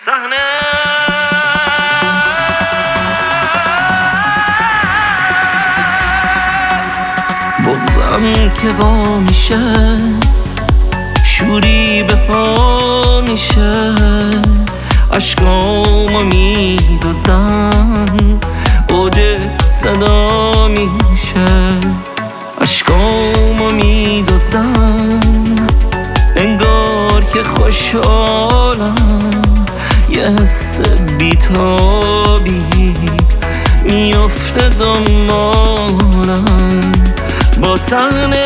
صحنه بغضم که وا میشه، شوری به پا میشه، عشقامو میدوزن، اوج صدا میشه، عشقامو میدوزن، انگار که خوشحالم، یه حس بیتابی میفته دنبالم، با صحنه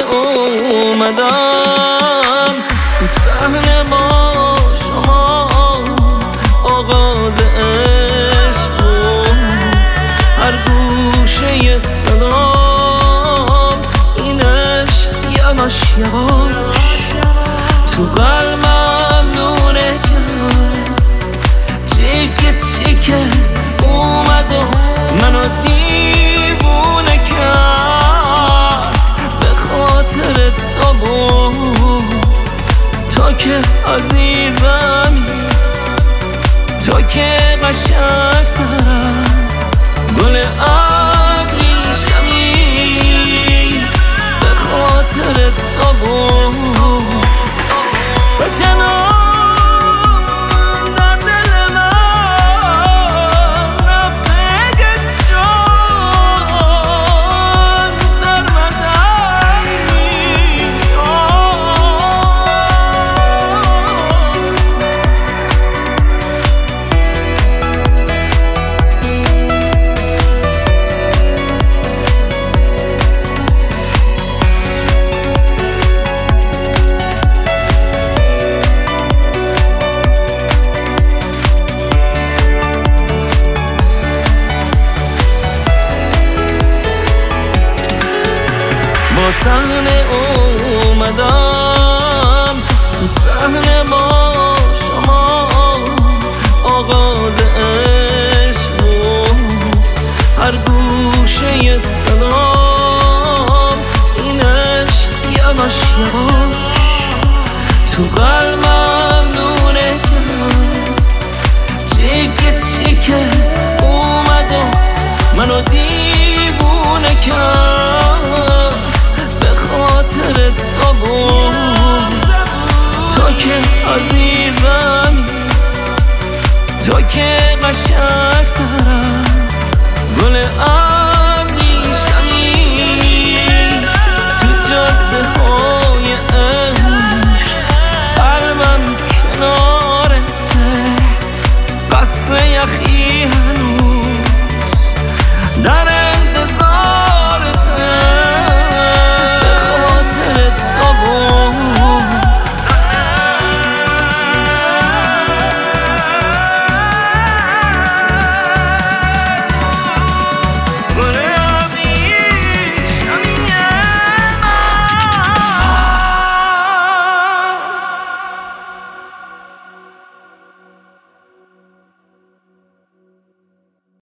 اومدم تو صحنه با شما، آغاز عشق و هر گوشه صدام، این عشق یواش یواش تو قلبم نونه کرد، چیکه چیکه اومد و منو دیوونه کرد، به خاطر تو که عزیزمی، تو که قشنگ‌تر از گل ابریشمی، به خاطر تو جنان در دل من رفته جان در مدنی، با صحنه اومدم تو صحنه با شما، آغاز عشق و هر گوشه صدام، این عشق یواش یواش تو قلبم نونه کرد، چیکه چیکه اومد و منو دیوونه کرد، خاطر تو که عزیزمی، تو که قشنگ‌تر از گل ابریشمی، تو جاده های عشق قلبم کنارته، قصر یخی